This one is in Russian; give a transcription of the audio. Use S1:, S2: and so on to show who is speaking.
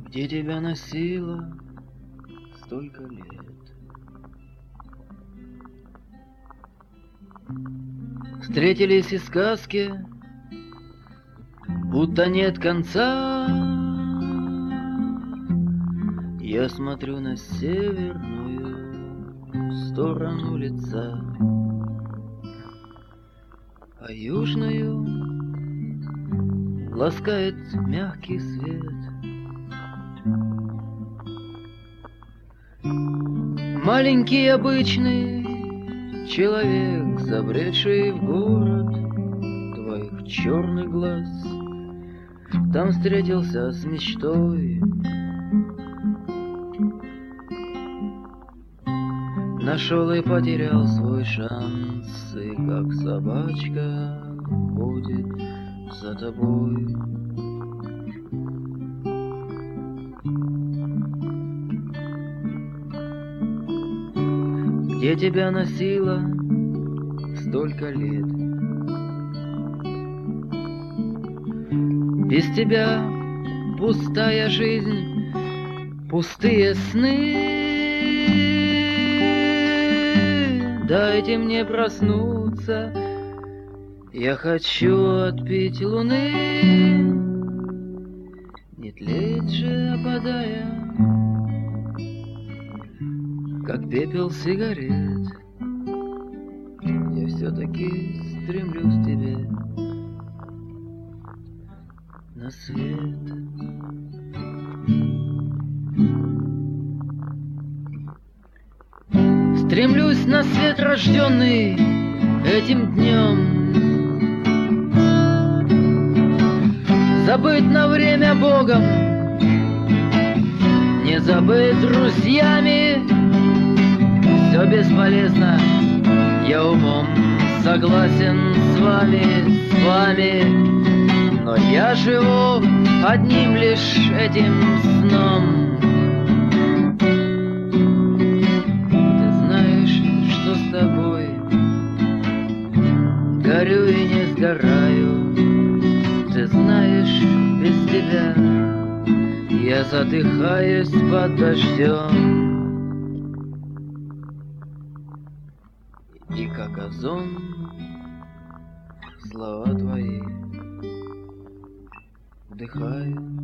S1: Где тебя носило столько лет? Встретились и сказки, будто нет конца. Я смотрю на северную сторону лица, а южную ласкает мягкий свет. Маленький обычный человек, забредший в город твоих черных глаз, там встретился с мечтой, нашел и потерял свой шанс, и как собачка ходит за тобой. Где тебя носило столько лет? Без тебя пустая жизнь, пустые сны. Дайте мне проснуться, я хочу отпить луны. Не тлеет же, опадая, как пепел сигарет. Я все-таки стремлюсь к тебе на свет. Стремлюсь на свет, рожденный этим днем, забыт на время Богом, не забыт друзьями. Все бесполезно, я умом согласен с вами, но я живу одним лишь этим сном. Ты знаешь, что с тобой горю и не сгораю. Ты знаешь, без тебя я задыхаюсь под дождем. И как озон слова твои вдыхаю.